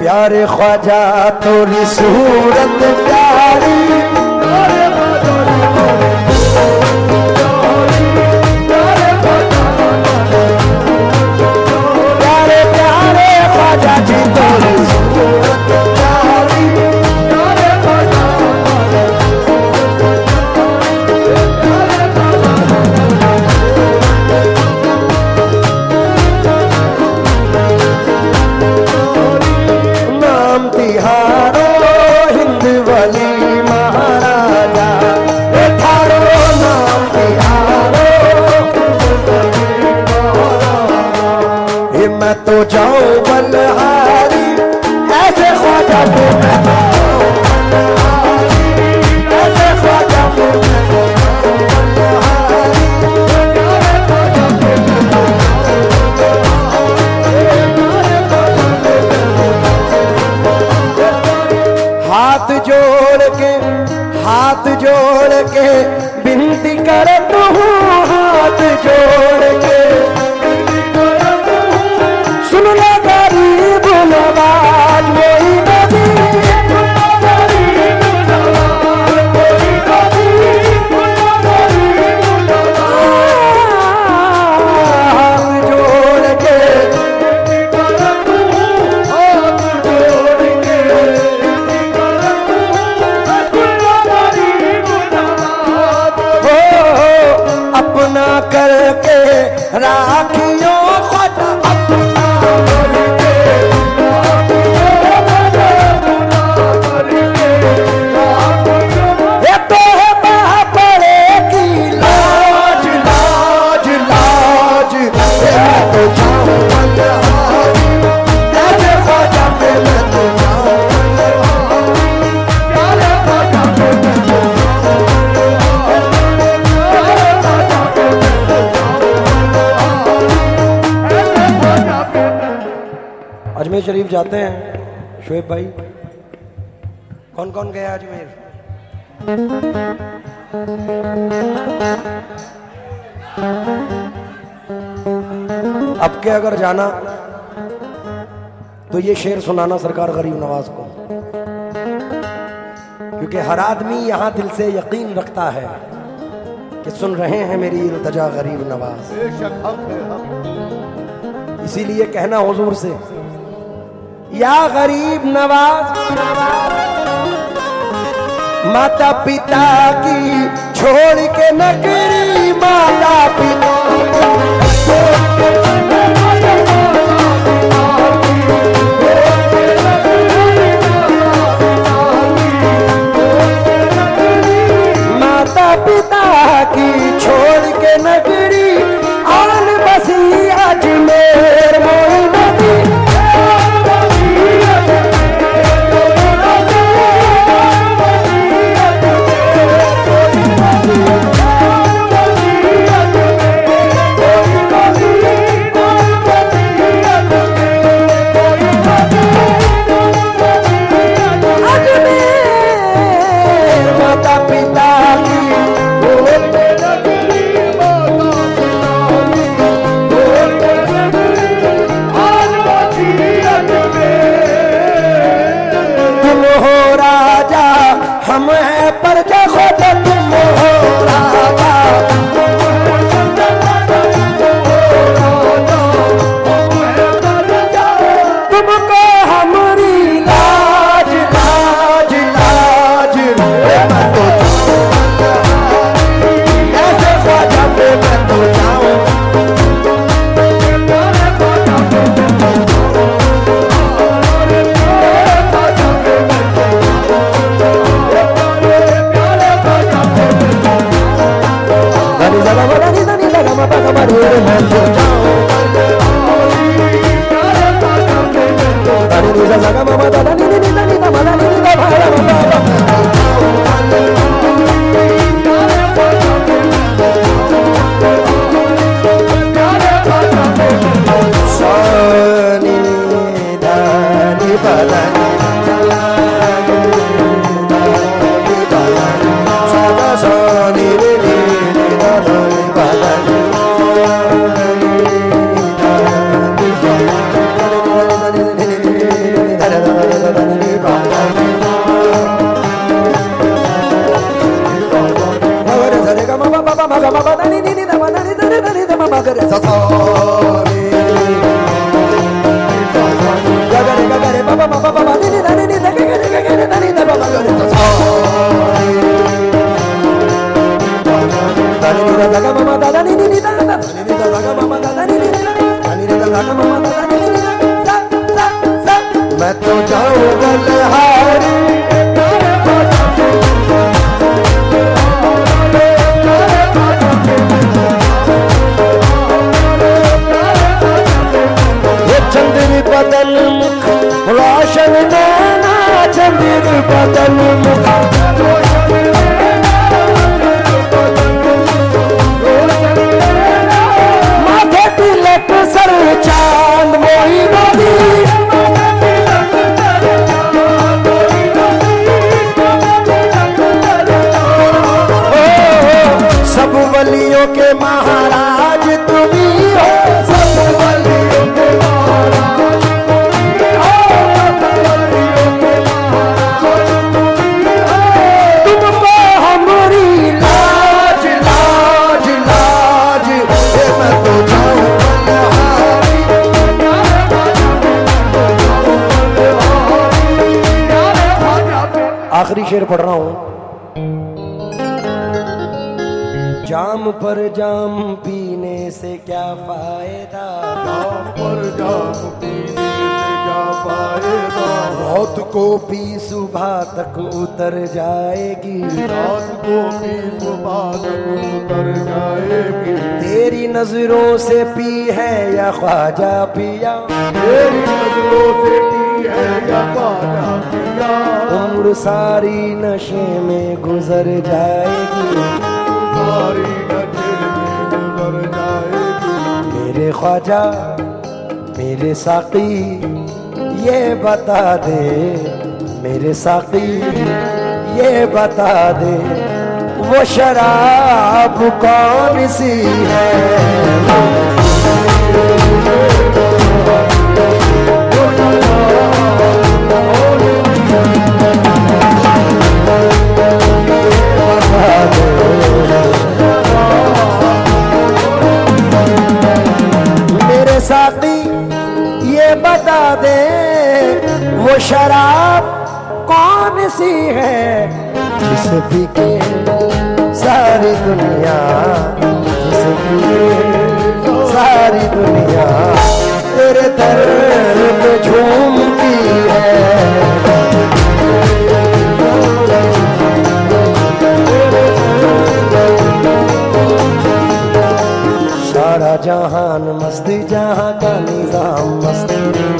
प्यारे ख्वाजा तोरी सूरत प्यारी, प्यारे प्यारे ख्वाजा जी तोरी सूरत प्यारी, नाम तिहारो हिंद वाली महाराजा, थारो नाम तिहारो, मैं तो जाऊं बलहारी ऐसे ख्वाजा को, मैं तो जाऊं बलहारी ऐसे ख्वाजा को, मैं तो जाऊं बलहारी। हाथ जोड़ के विनती करता हूँ, हाथ जोड़ के सुन लो गरीब नवाज वही नबी, हाथ जोड़ के अपना करके राखियों ख्वाजा, अपना करके ये तो है बड़े की लाज लाज लाज, मैं तो जाऊं बलहारी ऐसे ख्वाजा पे, मैं तो जाऊं प्यारे ख्वाजा पे, मैं तो अजमेर शरीफ जाते हैं शोएब भाई? कौन कौन गया अजमेर? अब के अगर जाना तो ये शेर सुनाना सरकार गरीब नवाज को, क्योंकि हर आदमी यहां दिल से यकीन रखता है कि सुन रहे हैं मेरी इल्तिजा गरीब नवाज। इसीलिए कहना हुजूर से, या गरीब नवाज, माता पिता की छोड़ के नगरी, माता पिता माता पिता की छोड़ के नगरी, आन बसी अजमेर मोई नदी, माता पिता की तुम हो राजा, हम हैं प्रजा, खुद तुम हो राजा, तुमको हमारी लाज लाज लाज, मैं तो ऐसे ख्वाजा पे, मैं तो जाऊं मैं तो जाऊं बलिहारी ये चंद्र बदन मुख रोशन नैना चंद्र बदन मुख माथे तिलक सर चांद मोही नदी सब वलियों के महाराज तुम ही हो सब वलियों के महाराज तुमको हमारी लाज लाज लाज मैं तो जाऊं बलिहारी आखिरी शेर पढ़ रहा हूं जाम पर जाम पीने से क्या फायदा जाम पर जाम पीने से क्या फायदा मौत को पी सुबह तक उतर जाएगी रात को भी सुबह तक उतर जाएगी तेरी नजरों से पी है या ख्वाजा पिया तेरी नजरों से पी है या ख्वाजा पिया उम्र सारी नशे में गुजर जाएगी सारी नशे में गुजर जाएगी मेरे ख्वाजा मेरे साकी ये बता दे मेरे साकी ये बता दे वो शराब कौन सी है मेरे साथी ये बता दे वो शराब कौन सी है जिस पी के सारी दुनिया जिस पी के सारी दुनिया तेरे दर पे झूमती है सारा जहान मस्ती जहां का निजाम मस्ती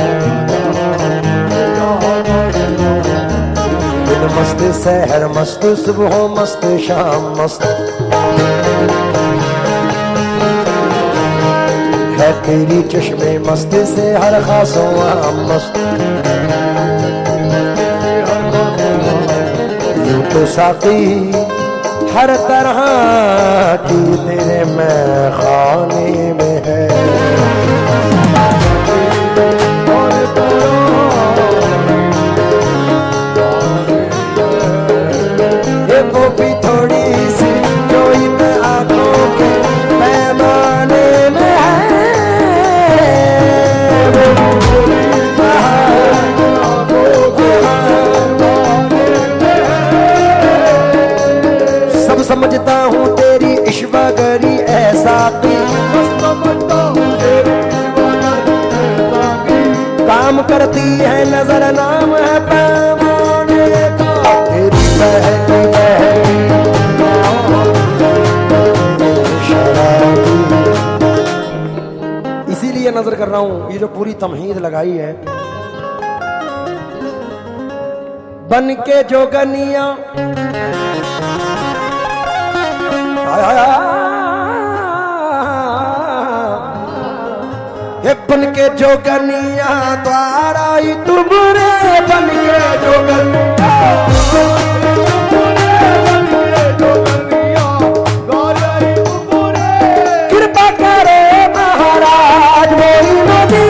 दिन मस्त सहर मस्त सुबह मस्त शाम मस्त है तेरी चश्मे मस्त से हर खासों आम मस्त यूं तो साकी हर तरह की तेरे मैं खाने में है ये वो भी थोड़ी सी जो इन आंखों के पैमाने में है सब समझता हूँ तेरी इश्वगरी ऐसा की काम करती है नजर नाम है पैमाने का तेरी बहकी शराबी इसीलिए नजर कर रहा हूँ ये जो पूरी तमहीद लगाई है बन के जोगनिया बन के जोगनिया द्वारा ही तुमरे बन के जोगनिया कृपा करे महाराज मोरी नदी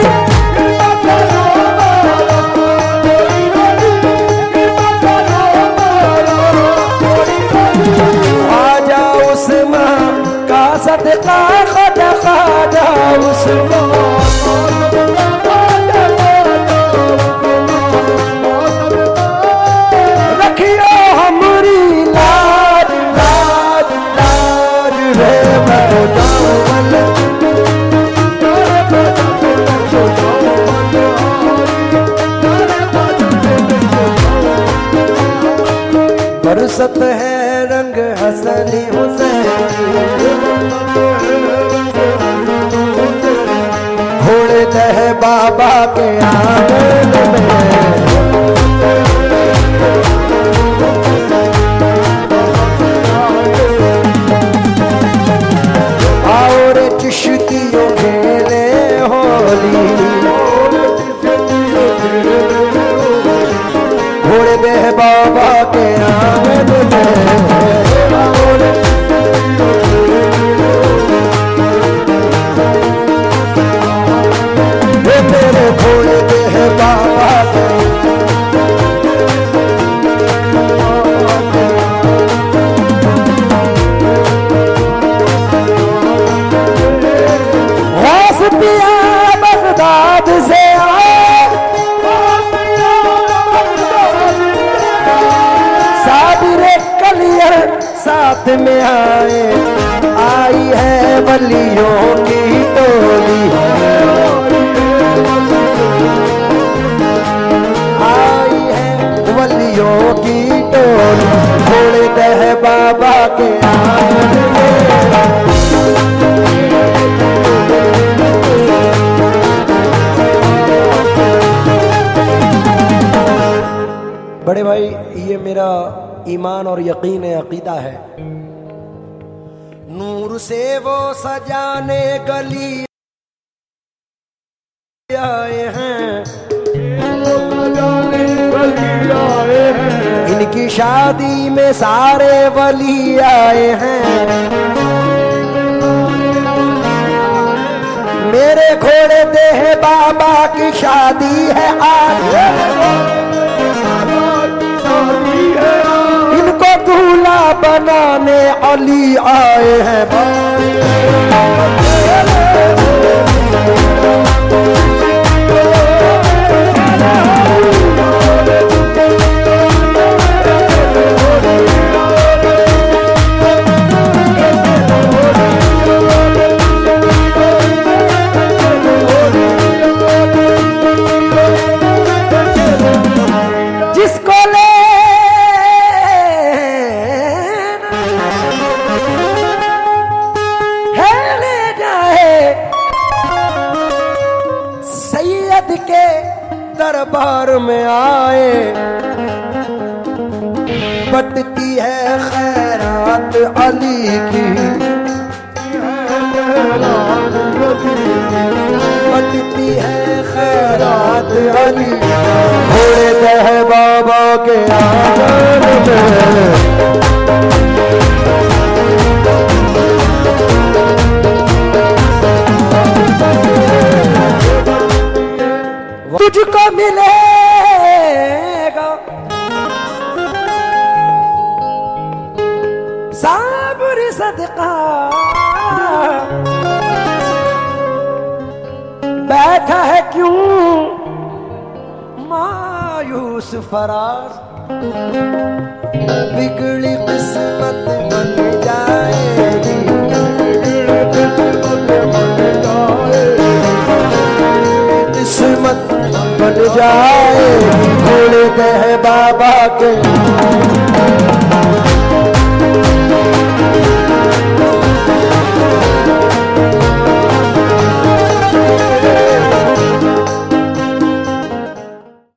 आजा उस्मान का सदका खुदा खाजा उस्मान रुखसत है रंग हसनी हुसैन घोड़े दह बाबा के आंगन में आओ रे चिश्तियों खेले होली घोड़े दह बाबा के आंगन में मेरे घोड़े दह बाबा के गौस पिया बगदाद से आए साबिरे कलियर साथ में आए आई है वलियों की टोली आई है वलियों की टोली घोड़े दह बाबा के आंगन में बड़े भाई ये मेरा ईमान और यकीन है अकीदा है नूर से वो सजाने गली आए हैं इनकी शादी में सारे वली आए हैं मेरे घोड़े देह बाबा की शादी है आज इनको दूल्हा बनाने अली आए हैं जिसको ले सैयद के दरबार में आए बटती है खैरात अली की बटती है खैरात अली घोड़े दह बाबा के आंगन में तुझको मिलेगा साबुर सदका बैठा है क्यों मायूस फराज बिगड़ी किस्मत बन जाएगी किस्मत बन जाए घोड़े दह बाबा के